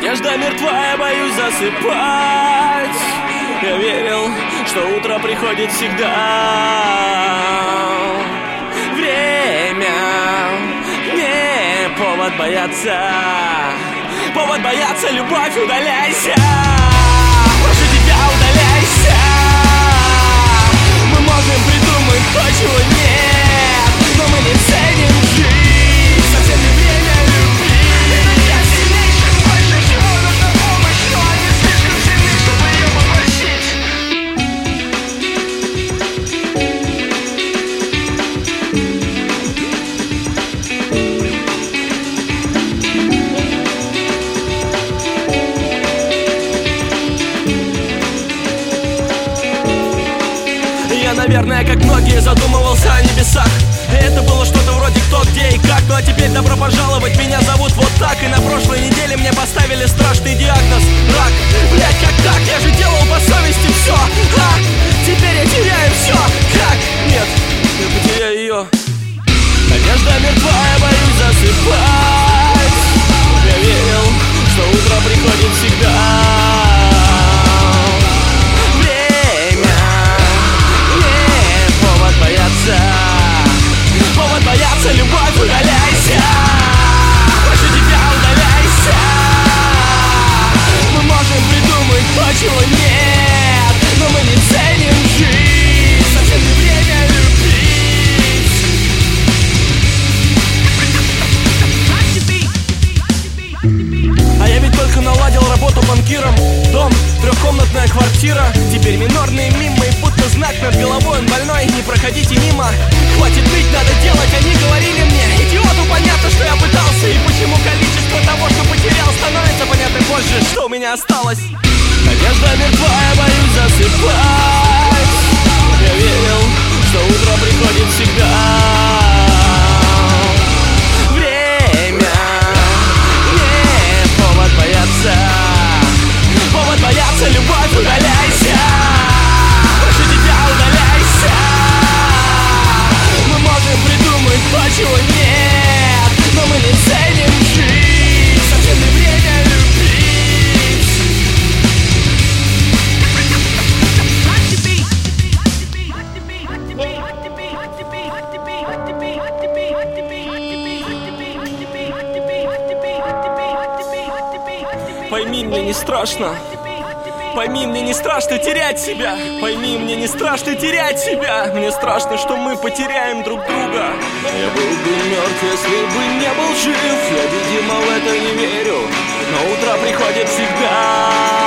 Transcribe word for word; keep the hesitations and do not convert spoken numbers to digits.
Надежда мертва, я боюсь засыпать. Я верил, что утро приходит всегда. Время не повод бояться. Повод бояться, любовь, удаляйся. Прошу тебя, удаляйся. Мы можем придумать то, чего нет, но мы не ценим жизнь. Совсем не время любить. Я сильнейший, больше всего нужна помощь, но они слишком сильны, чтобы ее попросить. Я, наверное, как многие, задумывался о небесах. И это было что-то вроде кто, где и как. Ну а теперь добро пожаловать, меня зовут вот так. И на прошлой неделе мне поставили страшный диагноз — рак. Блять, как так? Я же делал по совести все. А теперь я теряю все. Как? Нет, я потеряю ее. Надежда мертва, я боюсь засыпать. Я верил, что утро приходит всегда. Повод бояться, любовь, удаляйся. Прошу тебя, удаляйся. Мы можем придумать то, чего нет, но мы не ценим жизнь. Совсем не время любить. А я ведь только наладил работу банкиром. Дом, трехкомнатная квартира. Теперь минорные мимо и будто знак над головой. Он больной, не проходите мимо. Хватит ныть, надо делать, они говорили мне. Идиоту понятно, что я пытался. И почему количество того, что потерял, становится понятно позже, что у меня осталось. Надежда мертва, я боюсь засыпать. Я верил, что утро приходит всегда. Время не повод бояться. Повод бояться, любовь, удаляйся. Прошу тебя, удаляйся. Мы можем придумать то, чего нет, но мы не ценим жизнь. Совсем не время любить. Пойми, мне не страшно. Пойми, мне не страшно терять себя. Пойми, мне не страшно терять себя. Мне страшно, что мы потеряем друг друга. Я был бы мертв, если бы не был жив. Я, видимо, в это не верю, но утро приходит всегда.